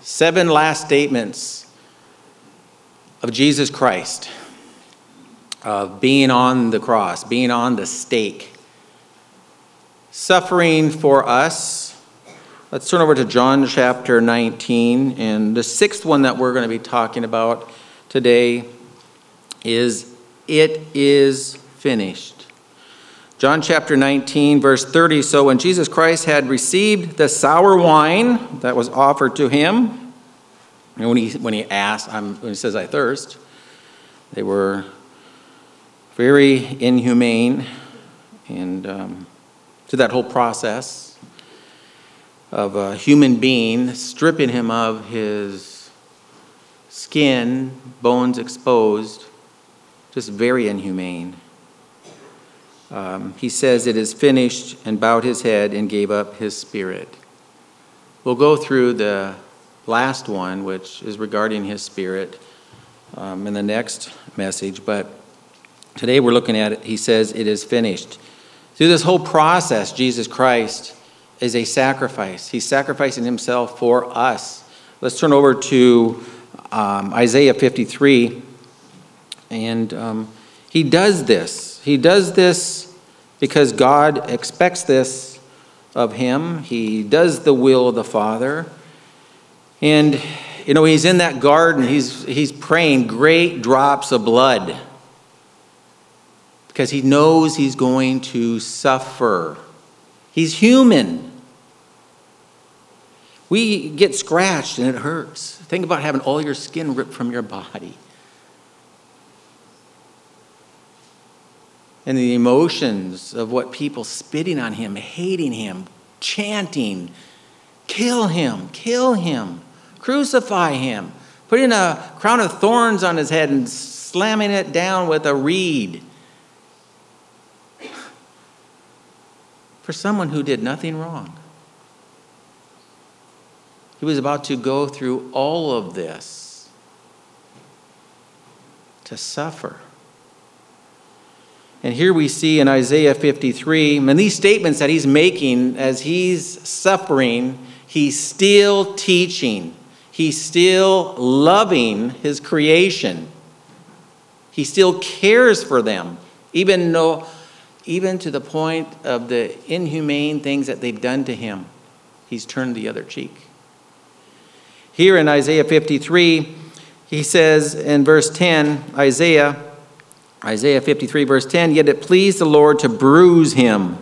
7 last statements of Jesus Christ, of being on the cross, being on the stake, suffering for us. Let's turn over to John chapter 19, and the 6th one that we're going to be talking about today is, "It is finished." John chapter 19, verse 30, "So when Jesus Christ had received the sour wine that was offered to him," and when he asked, when he says, "I thirst," they were very inhumane, and to that whole process of a human being, stripping him of his skin, bones exposed, just very inhumane. He says, "It is finished," and bowed his head and gave up his spirit. We'll go through the last one, which is regarding his spirit, in the next message, but today we're looking at it. He says, "It is finished." Through this whole process, Jesus Christ is a sacrifice. He's sacrificing himself for us. Let's turn over to Isaiah 53. And he does this. He does this because God expects this of him. He does the will of the Father. And, he's in that garden. He's praying great drops of blood because he knows he's going to suffer. He's human. We get scratched and it hurts. Think about having all your skin ripped from your body. And the emotions of what people spitting on him, hating him, chanting, "Kill him, kill him, crucify him," putting a crown of thorns on his head and slamming it down with a reed. For someone who did nothing wrong. He was about to go through all of this to suffer. And here we see in Isaiah 53, and these statements that he's making as he's suffering, he's still teaching. He's still loving his creation. He still cares for them, even to the point of the inhumane things that they've done to him. He's turned the other cheek. Here in Isaiah 53, he says in verse 10, Isaiah 53, verse 10, "Yet it pleased the Lord to bruise him.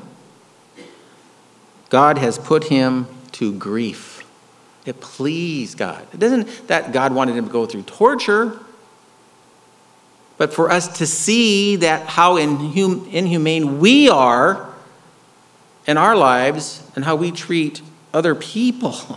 God has put him to grief." It pleased God. It doesn't that God wanted him to go through torture, but for us to see that how inhumane we are in our lives and how we treat other people.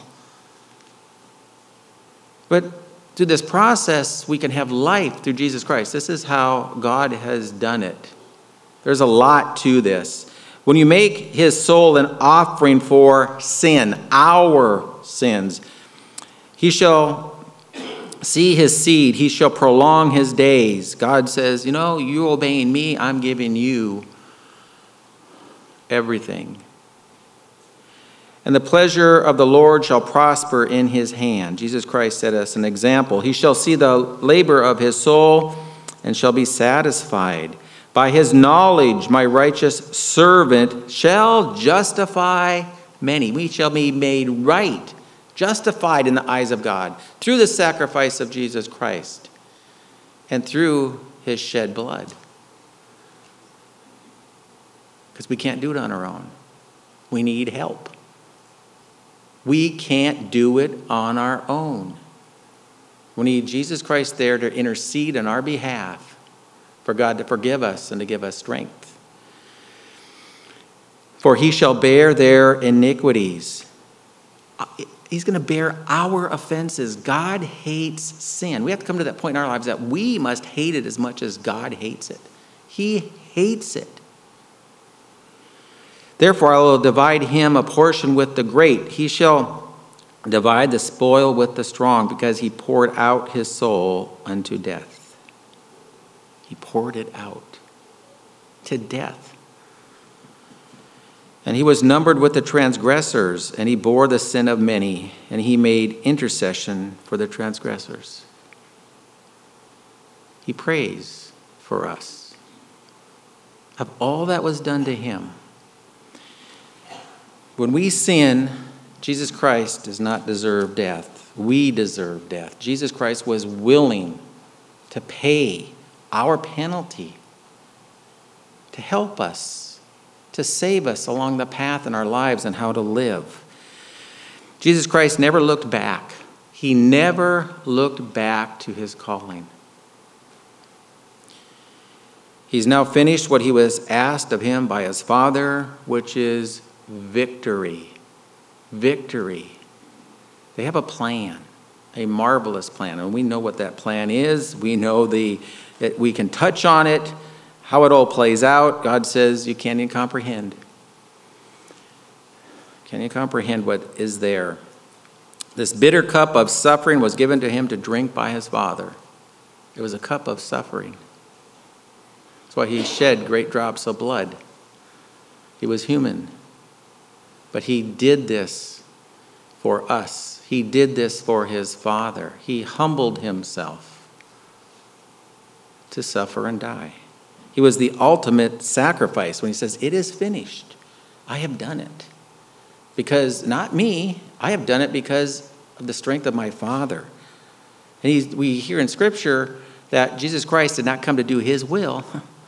But through this process, we can have life through Jesus Christ. This is how God has done it. There's a lot to this. When you make his soul an offering for sin, our sins, he shall see his seed. He shall prolong his days. God says, you're obeying me. I'm giving you everything. And the pleasure of the Lord shall prosper in his hand. Jesus Christ set us an example. He shall see the labor of his soul and shall be satisfied. By his knowledge, my righteous servant shall justify many. We shall be made right, justified in the eyes of God through the sacrifice of Jesus Christ and through his shed blood. Because we can't do it on our own. We need help. We can't do it on our own. We need Jesus Christ there to intercede on our behalf for God to forgive us and to give us strength. For he shall bear their iniquities. He's going to bear our offenses. God hates sin. We have to come to that point in our lives that we must hate it as much as God hates it. He hates it. Therefore, I will divide him a portion with the great. He shall divide the spoil with the strong, because he poured out his soul unto death. He poured it out to death. And he was numbered with the transgressors, and he bore the sin of many, and he made intercession for the transgressors. He prays for us. Of all that was done to him. When we sin, Jesus Christ does not deserve death. We deserve death. Jesus Christ was willing to pay our penalty, to help us, to save us along the path in our lives and how to live. Jesus Christ never looked back. He never looked back to his calling. He's now finished what he was asked of him by his Father, which is victory. Victory. They have a plan, a marvelous plan, and we know what that plan is. We know we can touch on it, how it all plays out. God says you can't even comprehend. Can you comprehend what is there? This bitter cup of suffering was given to him to drink by his Father. It was a cup of suffering. That's why he shed great drops of blood. He was human. But he did this for us. He did this for his Father. He humbled himself to suffer and die. He was the ultimate sacrifice when he says, "It is finished. I have done it." Because not me, I have done it because of the strength of my Father. And we hear in Scripture that Jesus Christ did not come to do his will.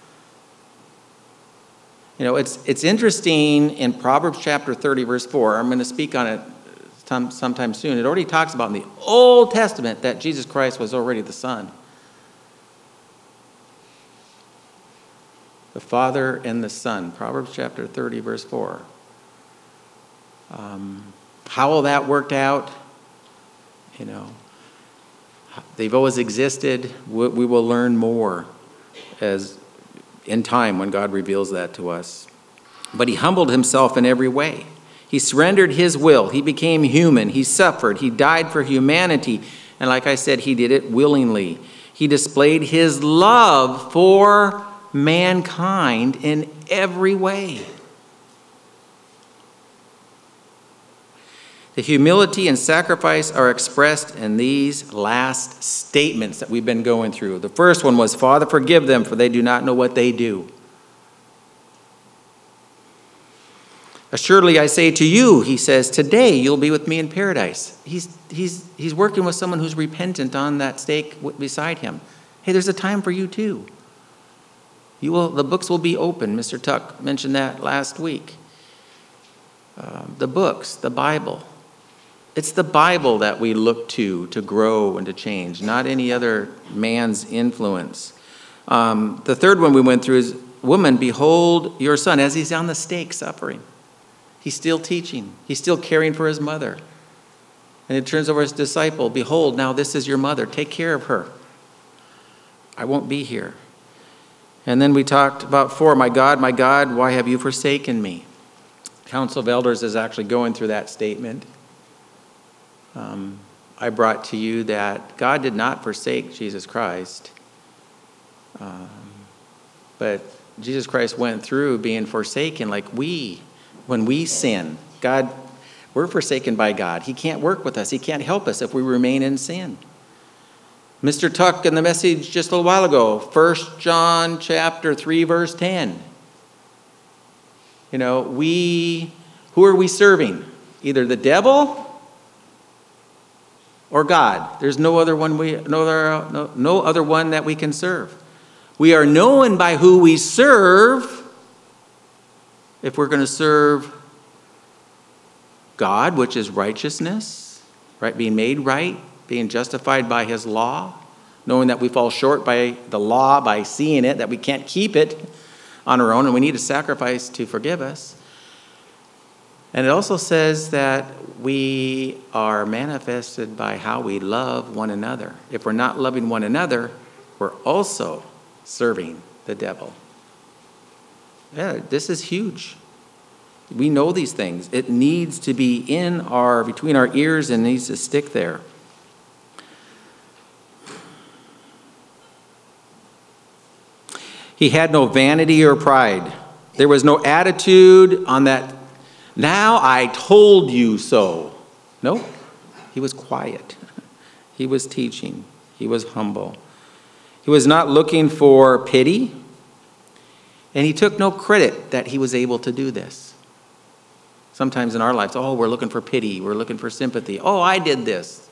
You know, it's interesting in Proverbs chapter 30, verse 4. I'm going to speak on it sometime soon. It already talks about in the Old Testament that Jesus Christ was already the Son. The Father and the Son. Proverbs chapter 30, verse 4. How all that worked out, you know, they've always existed. We will learn more as in time when God reveals that to us. But he humbled himself in every way. He surrendered his will. He became human. He suffered. He died for humanity. And like I said, he did it willingly. He displayed his love for mankind in every way. The humility and sacrifice are expressed in these last statements that we've been going through. The first one was, "Father, forgive them, for they do not know what they do." "Assuredly, I say to you," he says, "today you'll be with me in paradise." He's working with someone who's repentant on that stake beside him. Hey, there's a time for you too. The books will be open. Mr. Tuck mentioned that last week. The books, the Bible. It's the Bible that we look to grow and to change, not any other man's influence. The third one we went through is, "Woman, behold your son," as he's on the stake suffering. He's still teaching. He's still caring for his mother. And it turns over his disciple, "Behold, now this is your mother. Take care of her. I won't be here." And then we talked about 4, my God, why have you forsaken me?" Council of Elders is actually going through that statement. I brought to you that God did not forsake Jesus Christ, but Jesus Christ went through being forsaken like when we sin. We're forsaken by God. He can't work with us. He can't help us if we remain in sin. Mr. Tuck in the message just a little while ago, 1 John chapter 3, verse 10. You know, who are we serving? Either the devil or God. There's no other one no other one that we can serve. We are known by who we serve. If we're going to serve God, which is righteousness, right? Being made right, being justified by his law, knowing that we fall short by the law, by seeing it, that we can't keep it on our own, and we need a sacrifice to forgive us. And it also says that we are manifested by how we love one another. If we're not loving one another, we're also serving the devil. Yeah, this is huge. We know these things. It needs to be between our ears and needs to stick there. He had no vanity or pride. There was no attitude on that Now I told you so. No, he was quiet. He was teaching. He was humble. He was not looking for pity, and he took no credit that he was able to do this. Sometimes in our lives, we're looking for pity. We're looking for sympathy. Oh, I did this.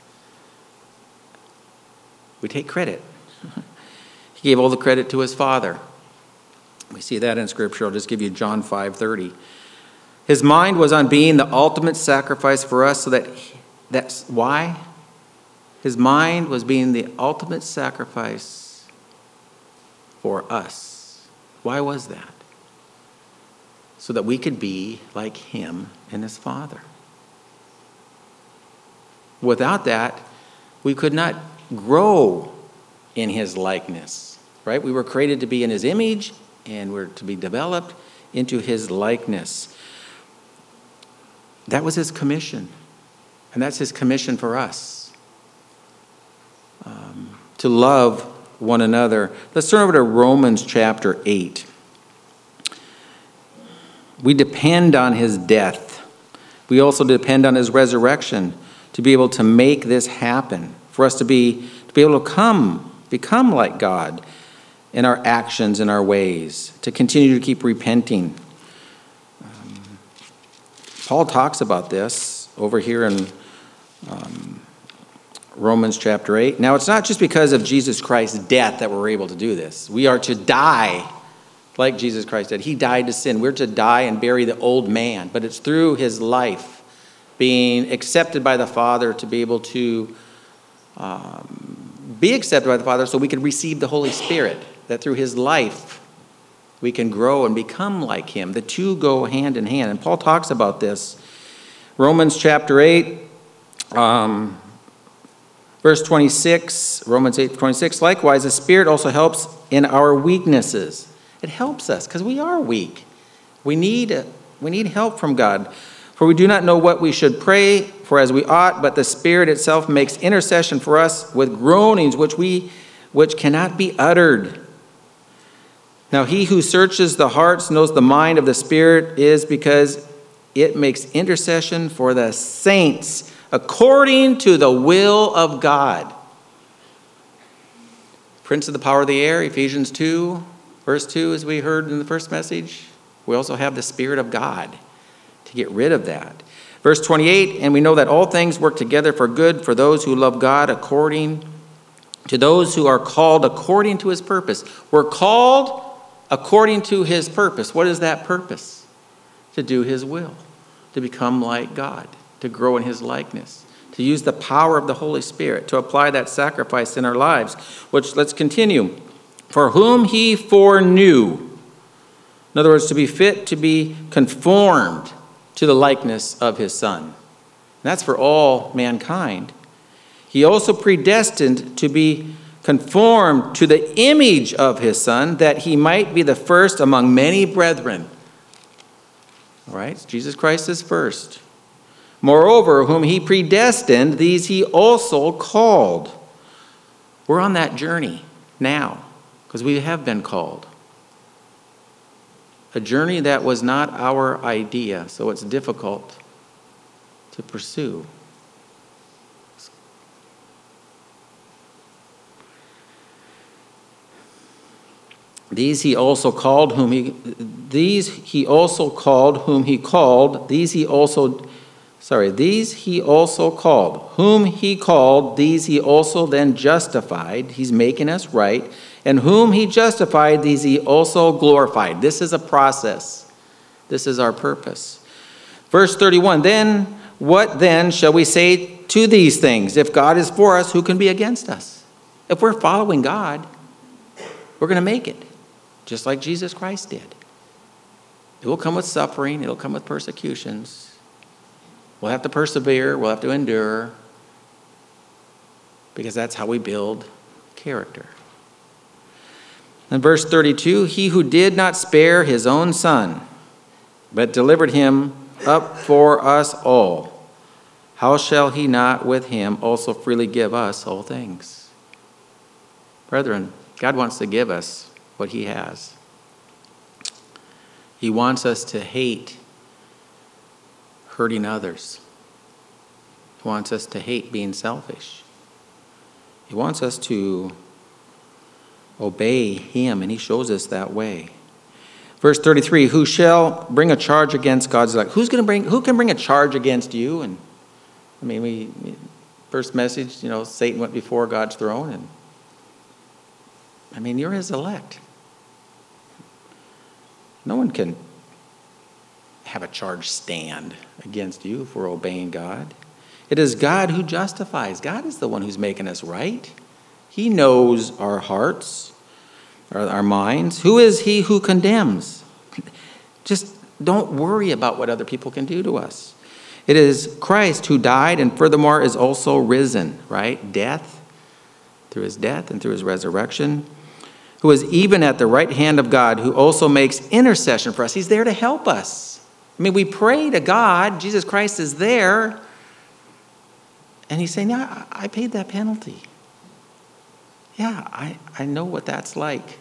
We take credit. He gave all the credit to his Father. We see that in Scripture. I'll just give you John 5:30. His mind was on being the ultimate sacrifice for us, so that's why? His mind was being the ultimate sacrifice for us. Why was that? So that we could be like him and his Father. Without that, we could not grow in his likeness, right? We were created to be in his image, and we're to be developed into his likeness. That was his commission, and that's his commission for us, to love one another. Let's turn over to Romans chapter 8. We depend on his death. We also depend on his resurrection to be able to make this happen, for us to be able to become like God in our actions and our ways, to continue to keep repenting. Paul talks about this over here in Romans chapter 8. Now, it's not just because of Jesus Christ's death that we're able to do this. We are to die like Jesus Christ did. He died to sin. We're to die and bury the old man. But it's through his life being accepted by the Father to be able to be accepted by the Father so we can receive the Holy Spirit. That through his life we can grow and become like him. The two go hand in hand. And Paul talks about this. Romans chapter 8, verse 26, Romans 8:26, likewise, the Spirit also helps in our weaknesses. It helps us because we are weak. We need help from God. For we do not know what we should pray for as we ought, but the Spirit itself makes intercession for us with groanings which cannot be uttered. Now he who searches the hearts knows the mind of the Spirit is because it makes intercession for the saints according to the will of God. Prince of the power of the air, Ephesians 2, verse 2, as we heard in the first message. We also have the Spirit of God to get rid of that. Verse 28, and we know that all things work together for good for those who love God, according to those who are called according to his purpose. We're called according to his purpose. What is that purpose? To do his will, to become like God, to grow in his likeness, to use the power of the Holy Spirit, to apply that sacrifice in our lives. Which, let's continue. For whom he foreknew, in other words, to be fit to be conformed to the likeness of his Son. And that's for all mankind. He also predestined to be conformed to the image of his Son, that he might be the first among many brethren. All right, Jesus Christ is first. Moreover, whom he predestined, these he also called. We're on that journey now, because we have been called. A journey that was not our idea, so it's difficult to pursue. These he also called whom he called. These he also called. Whom he called, these he also then justified. He's making us right. And whom he justified, these he also glorified. This is a process. This is our purpose. Verse 31, then, what then shall we say to these things? If God is for us, who can be against us? If we're following God, we're going to make it, just like Jesus Christ did. It will come with suffering. It will come with persecutions. We'll have to persevere. We'll have to endure, because that's how we build character. In verse 32, he who did not spare his own Son, but delivered him up for us all, how shall he not with him also freely give us all things? Brethren, God wants to give us what he has. He wants us to hate hurting others. He wants us to hate being selfish. He wants us to obey him, and he shows us that way. Verse 33, who shall bring a charge against God's elect? Who can bring a charge against you? And I mean, first message, Satan went before God's throne, and you're his elect. No one can have a charge stand against you for obeying God. It is God who justifies. God is the one who's making us right. He knows our hearts, our minds. Who is he who condemns? Just don't worry about what other people can do to us. It is Christ who died and furthermore is also risen, right? Through his death and through his resurrection, who is even at the right hand of God, who also makes intercession for us. He's there to help us. We pray to God. Jesus Christ is there. And he's saying, yeah, I paid that penalty. Yeah, I know what that's like.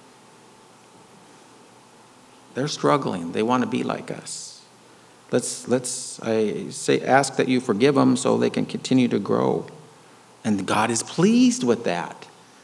They're struggling. They want to be like us. Ask that you forgive them so they can continue to grow. And God is pleased with that.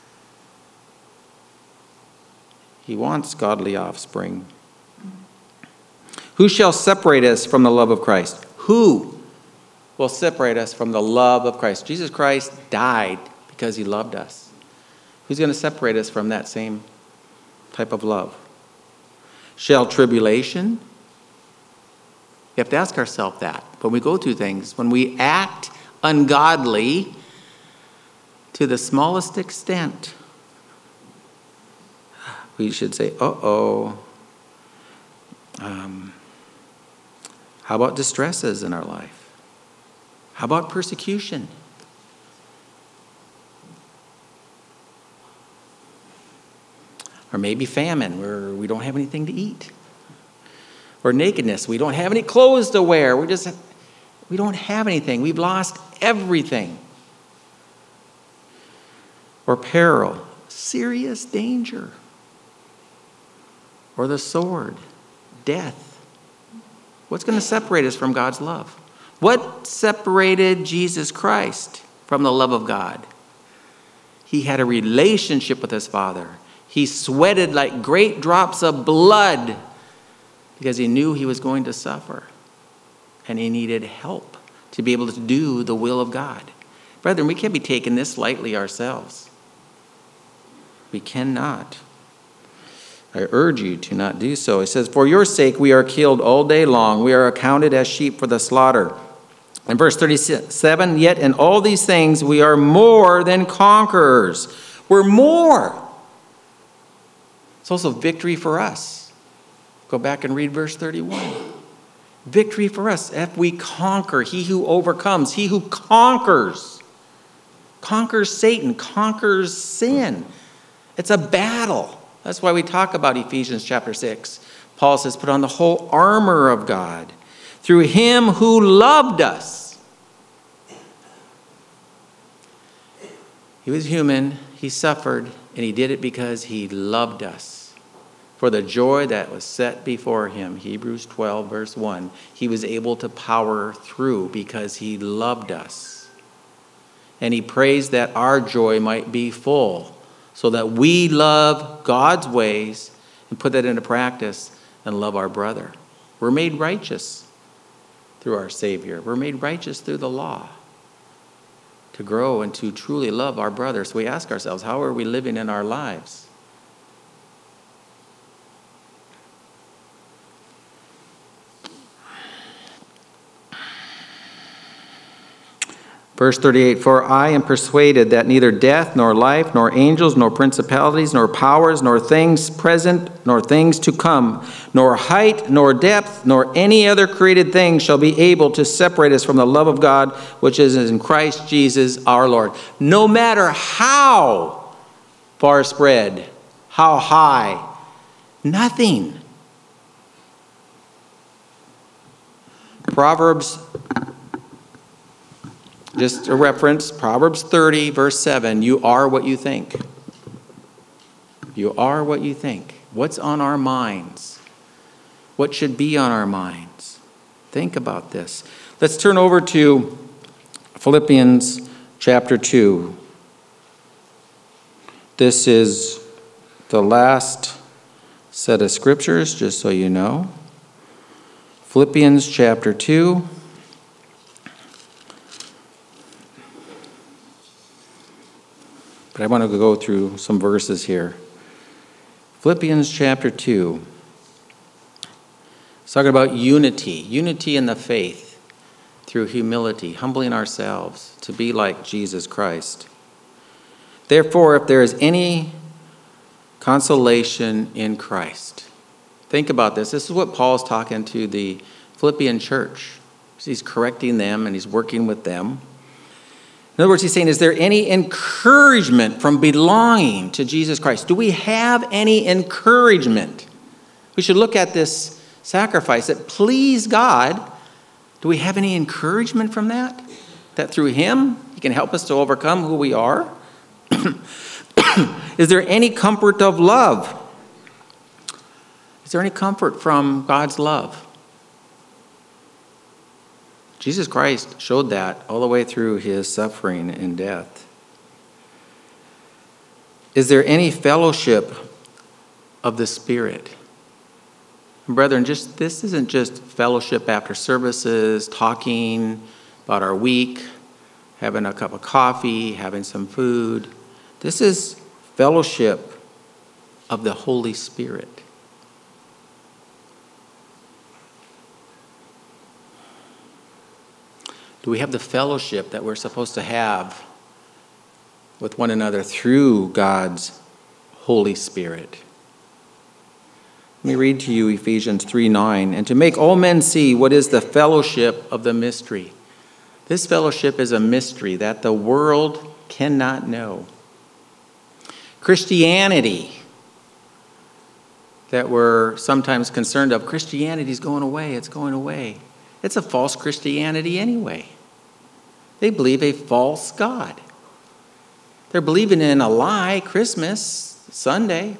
He wants godly offspring. Who shall separate us from the love of Christ? Who will separate us from the love of Christ? Jesus Christ died because he loved us. Who's going to separate us from that same type of love? Shall tribulation? We have to ask ourselves that when we go through things, when we act ungodly to the smallest extent, we should say, how about distresses in our life? How about persecution? Or maybe famine, where we don't have anything to eat. Or nakedness, we don't have any clothes to wear. We don't have anything. We've lost everything. Or peril, serious danger. Or the sword, death. What's going to separate us from God's love? What separated Jesus Christ from the love of God? He had a relationship with his Father. He sweated like great drops of blood because he knew he was going to suffer. And he needed help to be able to do the will of God. Brethren, we can't be taking this lightly ourselves. We cannot. I urge you to not do so. It says, for your sake we are killed all day long. We are accounted as sheep for the slaughter. In verse 37, yet in all these things we are more than conquerors. We're more. It's also victory for us. Go back and read verse 31. Victory for us. If we conquer, he who overcomes, he who conquers Satan, conquers sin. It's a battle. That's why we talk about Ephesians chapter 6. Paul says, put on the whole armor of God through him who loved us. He was human, he suffered, and he did it because he loved us. For the joy that was set before him, Hebrews 12, verse 1, he was able to power through because he loved us. And he prays that our joy might be full, so that we love God's ways and put that into practice and love our brother. We're made righteous through our Savior. We're made righteous through the law to grow and to truly love our brother. So we ask ourselves, how are we living in our lives? Verse 38, for I am persuaded that neither death, nor life, nor angels, nor principalities, nor powers, nor things present, nor things to come, nor height, nor depth, nor any other created thing shall be able to separate us from the love of God, which is in Christ Jesus our Lord. No matter how far spread, how high, nothing. Proverbs, just a reference, Proverbs 30, verse 7, you are what you think. You are what you think. What's on our minds? What should be on our minds? Think about this. Let's turn over to Philippians chapter 2. This is the last set of scriptures, just so you know. Philippians chapter 2. But I want to go through some verses here. Philippians chapter 2. It's talking about unity in the faith through humility, humbling ourselves to be like Jesus Christ. Therefore, if there is any consolation in Christ. Think about this. This is what Paul's talking to the Philippian church. He's correcting them and he's working with them. In other words, he's saying, is there any encouragement from belonging to Jesus Christ? Do we have any encouragement? We should look at this sacrifice that pleased God. Do we have any encouragement from that? That through him, he can help us to overcome who we are? Is there any comfort of love? Is there any comfort from God's love? Jesus Christ showed that all the way through his suffering and death. Is there any fellowship of the Spirit? Brethren, this isn't just fellowship after services, talking about our week, having a cup of coffee, having some food. This is fellowship of the Holy Spirit. Do we have the fellowship that we're supposed to have with one another through God's Holy Spirit? Let me read to you Ephesians 3:9. And to make all men see what is the fellowship of the mystery. This fellowship is a mystery that the world cannot know. Christianity that we're sometimes concerned of, Christianity is going away, it's going away. It's a false Christianity anyway. They believe a false God. They're believing in a lie, Christmas, Sunday.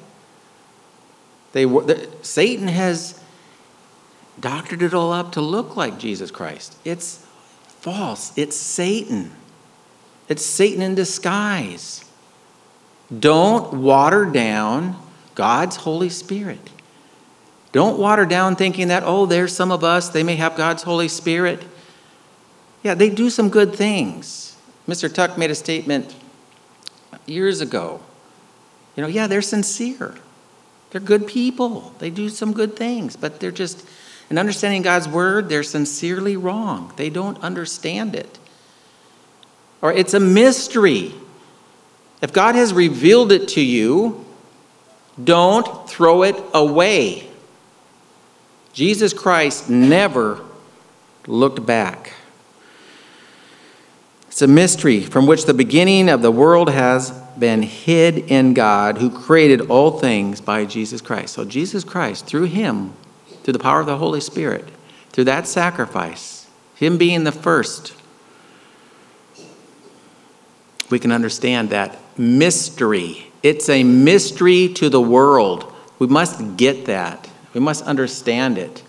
Satan has doctored it all up to look like Jesus Christ. It's false. It's Satan. It's Satan in disguise. Don't water down God's Holy Spirit. Don't water down thinking that, there's some of us, they may have God's Holy Spirit. Yeah, they do some good things. Mr. Tuck made a statement years ago. They're sincere. They're good people. They do some good things, but they're just, in understanding God's word, they're sincerely wrong. They don't understand it. Or it's a mystery. If God has revealed it to you, don't throw it away. Jesus Christ never looked back. It's a mystery from which the beginning of the world has been hid in God, who created all things by Jesus Christ. So Jesus Christ, through him, through the power of the Holy Spirit, through that sacrifice, him being the first, we can understand that mystery. It's a mystery to the world. We must get that. We must understand it.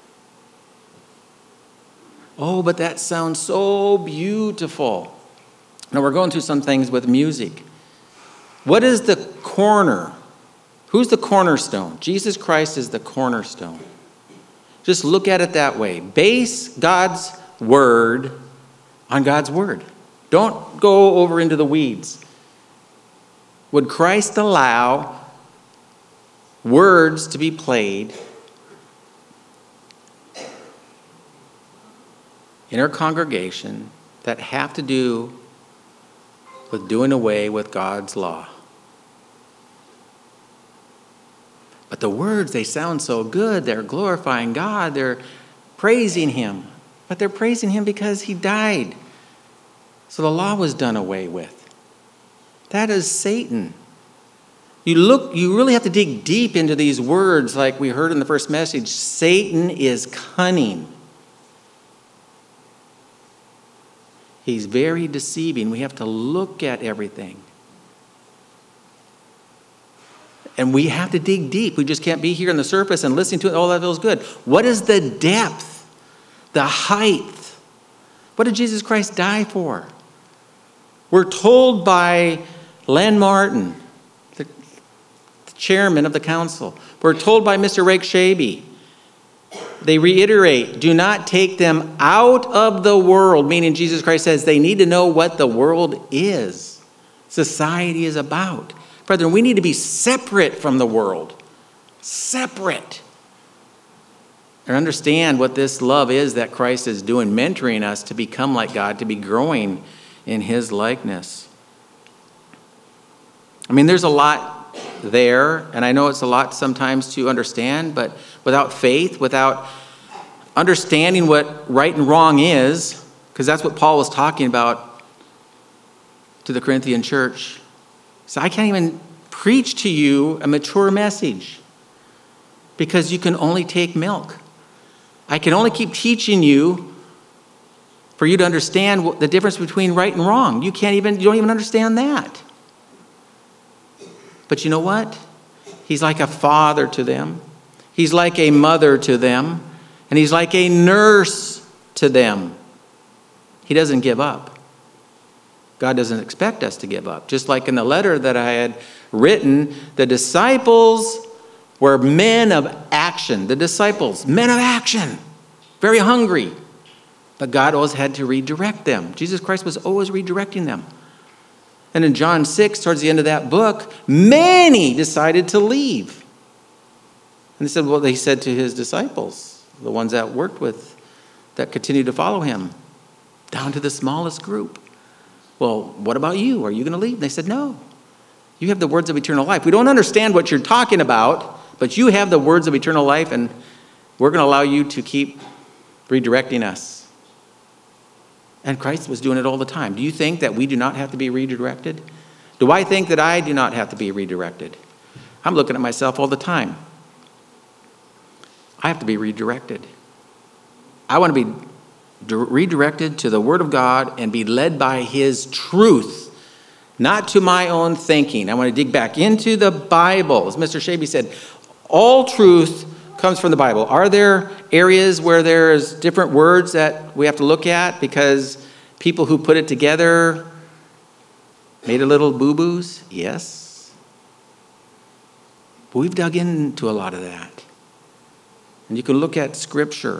But that sounds so beautiful. Now we're going through some things with music. What is the corner? Who's the cornerstone? Jesus Christ is the cornerstone. Just look at it that way. Base God's word on God's word. Don't go over into the weeds. Would Christ allow words to be played in our congregation that have to do with doing away with God's law? But the words, they sound so good. They're glorifying God. They're praising him. But they're praising him because he died. So the law was done away with. That is Satan. You really have to dig deep into these words like we heard in the first message. Satan is cunning. He's very deceiving. We have to look at everything. And we have to dig deep. We just can't be here on the surface and listening to it. Oh, that feels good. What is the depth the height. What did Jesus Christ die for? We're told by Len Martin, the chairman of the council. We're told by Mr. Rake Shaby. They reiterate, do not take them out of the world, meaning Jesus Christ says they need to know what the world is, society is about. Brethren, we need to be separate from the world. Separate. And understand what this love is that Christ is doing, mentoring us to become like God, to be growing in his likeness. I mean, there's a lot there, and I know it's a lot sometimes to understand, but without faith, without understanding what right and wrong is, because that's what Paul was talking about to the Corinthian church. So I can't even preach to you a mature message because you can only take milk. I can only keep teaching you for you to understand the difference between right and wrong. You don't even understand that. But you know what? He's like a father to them. He's like a mother to them. And he's like a nurse to them. He doesn't give up. God doesn't expect us to give up. Just like in the letter that I had written, the disciples were men of action. The disciples, men of action, very hungry. But God always had to redirect them. Jesus Christ was always redirecting them. And in John 6, towards the end of that book, many decided to leave. And he said to his disciples, the ones that worked with, that continued to follow him, down to the smallest group. Well, what about you? Are you going to leave? And they said, no. You have the words of eternal life. We don't understand what you're talking about, but you have the words of eternal life, and we're going to allow you to keep redirecting us. And Christ was doing it all the time. Do you think that we do not have to be redirected? Do I think that I do not have to be redirected? I'm looking at myself all the time. I have to be redirected. I want to be redirected to the Word of God and be led by His truth, not to my own thinking. I want to dig back into the Bible. As Mr. Shaby said, all truth comes from the Bible. Are there areas where there's different words that we have to look at because people who put it together made a little boo-boos? Yes. But we've dug into a lot of that. And you can look at Scripture.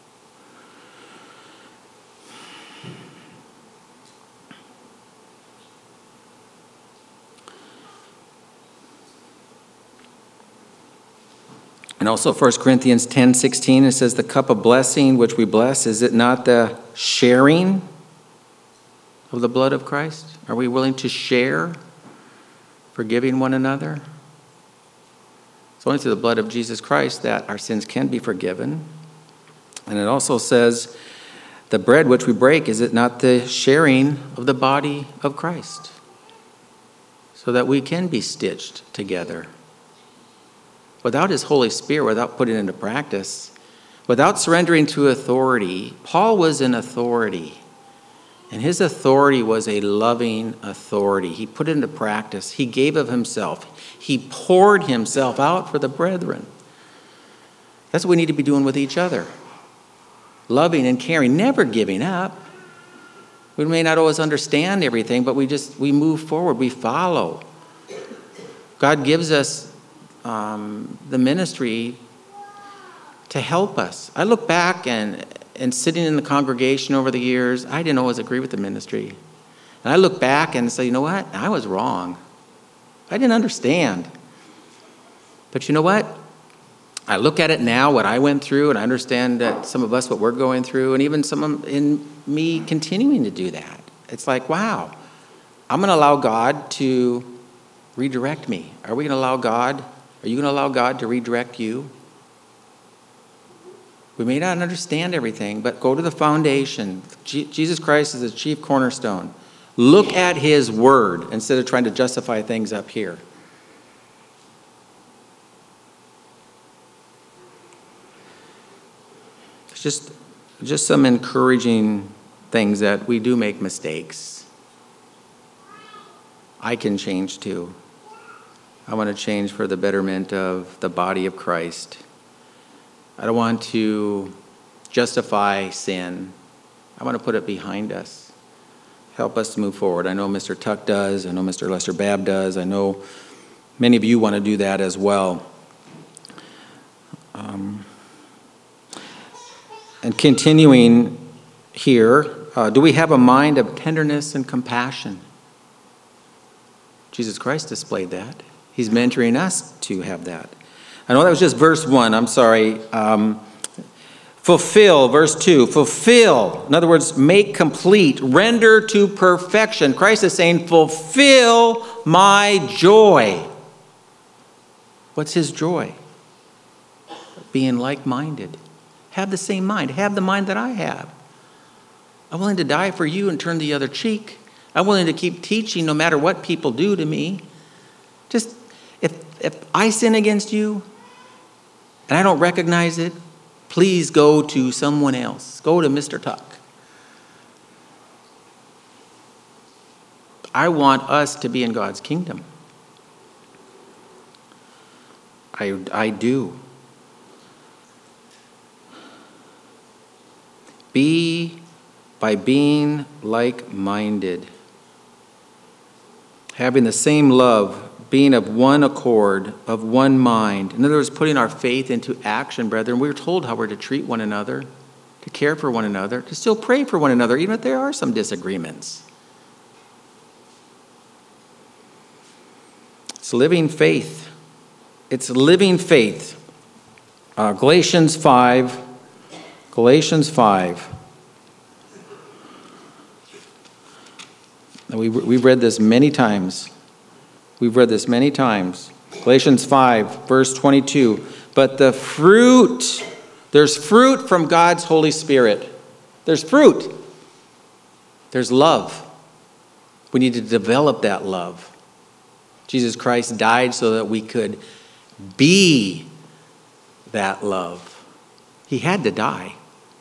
And also 1 Corinthians 10:16, it says, the cup of blessing which we bless, is it not the sharing of the blood of Christ? Are we willing to share, forgiving one another? It's only through the blood of Jesus Christ that our sins can be forgiven. And it also says, the bread which we break, is it not the sharing of the body of Christ? So that we can be stitched together. Without His Holy Spirit, without putting it into practice, without surrendering to authority, Paul was an authority. And his authority was a loving authority. He put it into practice. He gave of himself. He poured himself out for the brethren. That's what we need to be doing with each other. Loving and caring, never giving up. We may not always understand everything, but we move forward, we follow. God gives us the ministry to help us. I look back and sitting in the congregation over the years, I didn't always agree with the ministry. And I look back and say, you know what? I was wrong. I didn't understand. But you know what? I look at it now, what I went through, and I understand that some of us, what we're going through, and even some in me continuing to do that. It's like, wow, I'm going to allow God to redirect me. Are you going to allow God to redirect you? We may not understand everything, but go to the foundation. Jesus Christ is the chief cornerstone. Look at His word instead of trying to justify things up here. It's just some encouraging things that we do make mistakes. I can change too. I want to change for the betterment of the body of Christ. I don't want to justify sin. I want to put it behind us. Help us to move forward. I know Mr. Tuck does. I know Mr. Lester Babb does. I know many of you want to do that as well. And continuing here, do we have a mind of tenderness and compassion? Jesus Christ displayed that. He's mentoring us to have that. I know that was just verse 1. I'm sorry. Fulfill, verse 2. Fulfill. In other words, make complete. Render to perfection. Christ is saying, fulfill my joy. What's his joy? Being like-minded. Have the same mind. Have the mind that I have. I'm willing to die for you and turn the other cheek. I'm willing to keep teaching no matter what people do to me. Just, if I sin against you and I don't recognize it, please go to someone else. Go to Mr. Tuck. I want us to be in God's kingdom. I do. By being like-minded, having the same love, being of one accord, of one mind. In other words, putting our faith into action, brethren. We're told how we're to treat one another, to care for one another, to still pray for one another, even if there are some disagreements. It's living faith. It's living faith. Galatians 5. We've read this many times. Galatians 5, verse 22. But the fruit, there's fruit from God's Holy Spirit. There's fruit. There's love. We need to develop that love. Jesus Christ died so that we could be that love. He had to die.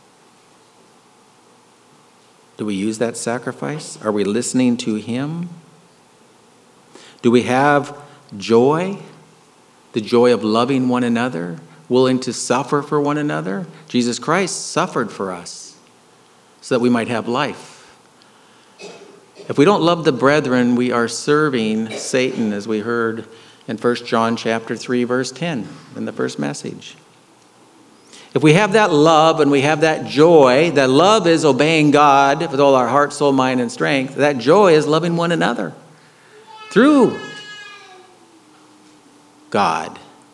Do we use that sacrifice? Are we listening to him? Do we have joy? The joy of loving one another, willing to suffer for one another? Jesus Christ suffered for us so that we might have life. If we don't love the brethren, we are serving Satan, as we heard in 1 John chapter 3, verse 10 in the first message. If we have that love and we have that joy, that love is obeying God with all our heart, soul, mind, and strength. That joy is loving one another through God.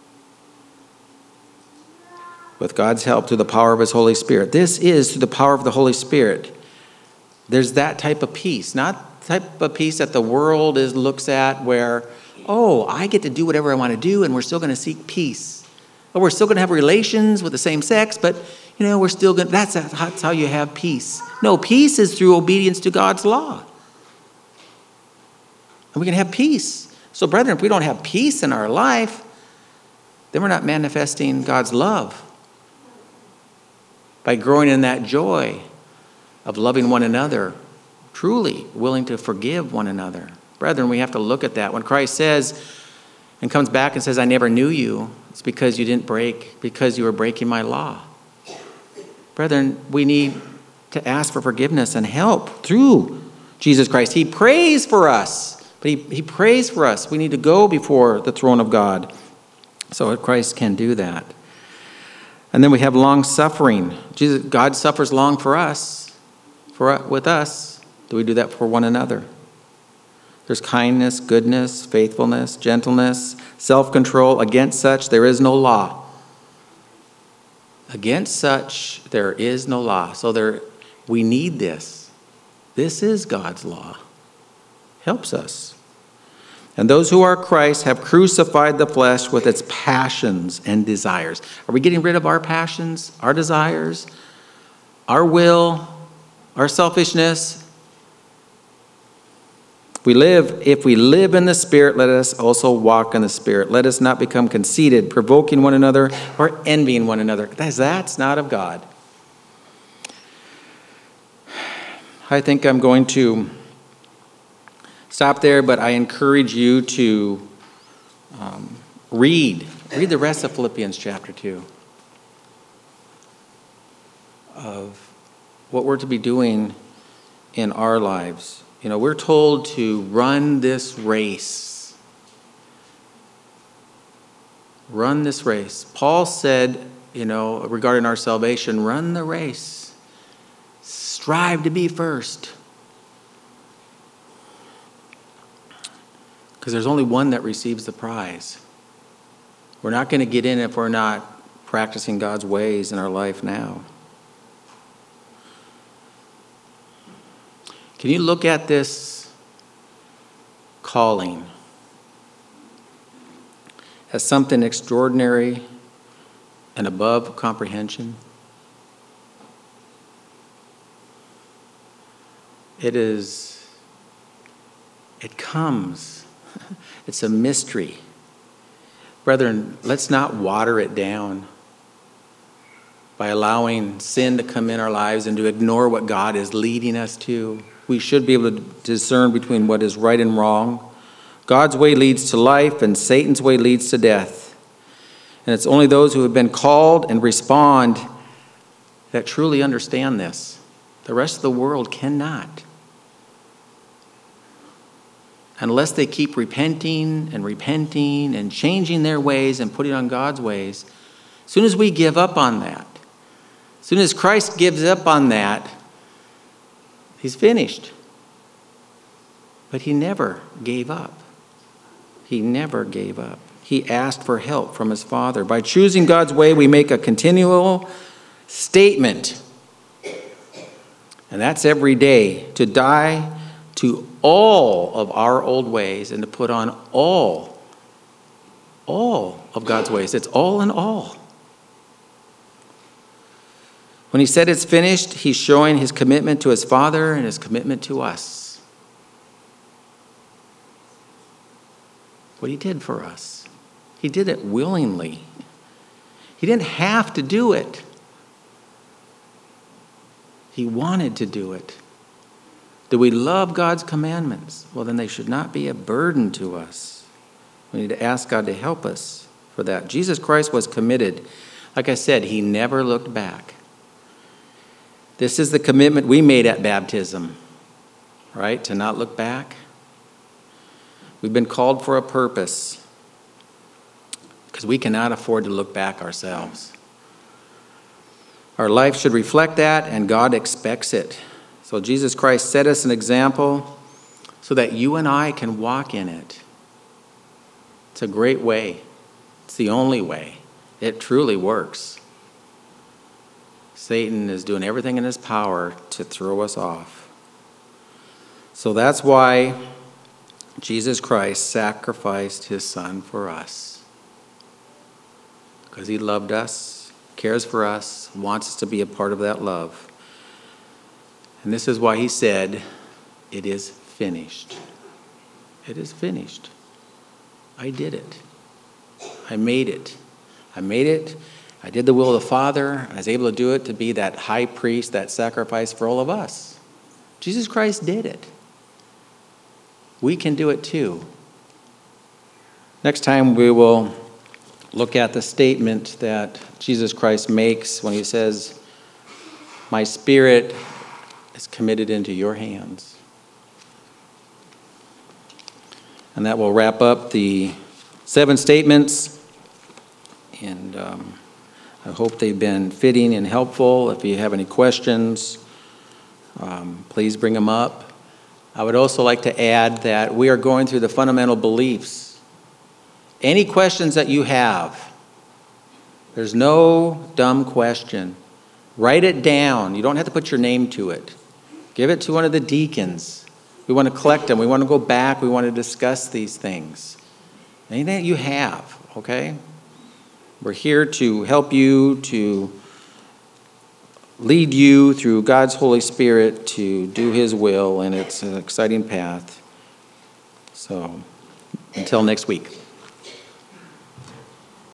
With God's help, through the power of his Holy Spirit. This is through the power of the Holy Spirit. There's that type of peace, not the type of peace that the world looks at where, oh, I get to do whatever I want to do and we're still going to seek peace. Or we're still going to have relations with the same sex, but, we're still going to, that's how you have peace. No, peace is through obedience to God's law. And we can have peace. So, brethren, if we don't have peace in our life, then we're not manifesting God's love. By growing in that joy of loving one another, truly willing to forgive one another. Brethren, we have to look at that. When Christ says and comes back and says, I never knew you, it's because you were breaking my law. Brethren, we need to ask for forgiveness and help through Jesus Christ. He prays for us, but he prays for us. We need to go before the throne of God so Christ can do that. And then we have long suffering. God suffers long for us, with us. Do we do that for one another? There's kindness, goodness, faithfulness, gentleness, self-control. Against such, there is no law. Against such, there is no law. So we need this. This is God's law. Helps us. And those who are Christ have crucified the flesh with its passions and desires. Are we getting rid of our passions, our desires, our will, our selfishness? If we live in the Spirit, let us also walk in the Spirit. Let us not become conceited, provoking one another, or envying one another. That's not of God. I think I'm going to stop there, but I encourage you to read the rest of Philippians chapter 2. of what we're to be doing in our lives. We're told to run this race. Run this race. Paul said, regarding our salvation, run the race. Strive to be first. Because there's only one that receives the prize. We're not going to get in if we're not practicing God's ways in our life now. Can you look at this calling as something extraordinary and above comprehension? It comes. It's a mystery. Brethren, let's not water it down by allowing sin to come in our lives and to ignore what God is leading us to. We should be able to discern between what is right and wrong. God's way leads to life, and Satan's way leads to death. And it's only those who have been called and respond that truly understand this. The rest of the world cannot. Unless they keep repenting and changing their ways and putting on God's ways. As soon as we give up on that, as soon as Christ gives up on that, he's finished. But he never gave up. He never gave up. He asked for help from his Father. By choosing God's way, we make a continual statement. And that's every day, to die to all of our old ways and to put on all of God's ways. It's all in all. When he said it's finished, he's showing his commitment to his Father and his commitment to us. What he did for us. He did it willingly. He didn't have to do it. He wanted to do it. Do we love God's commandments? Well, then they should not be a burden to us. We need to ask God to help us for that. Jesus Christ was committed. Like I said, he never looked back. This is the commitment we made at baptism, right? To not look back. We've been called for a purpose because we cannot afford to look back ourselves. Our life should reflect that, and God expects it. So Jesus Christ set us an example so that you and I can walk in it. It's a great way. It's the only way. It truly works. Satan is doing everything in his power to throw us off. So that's why Jesus Christ sacrificed his Son for us. Because he loved us, cares for us, wants us to be a part of that love. And this is why he said, it is finished. It is finished. I did it. I made it. I made it. I did the will of the Father. I was able to do it to be that high priest, that sacrifice for all of us. Jesus Christ did it. We can do it too. Next time we will look at the statement that Jesus Christ makes when he says, my spirit is committed into your hands. And that will wrap up the 7 statements. And I hope they've been fitting and helpful. If you have any questions, please bring them up. I would also like to add that we are going through the fundamental beliefs. Any questions that you have, there's no dumb question. Write it down. You don't have to put your name to it. Give it to one of the deacons. We want to collect them. We want to go back. We want to discuss these things. Anything that you have, okay? We're here to help you, to lead you through God's Holy Spirit to do his will, and it's an exciting path. So, until next week.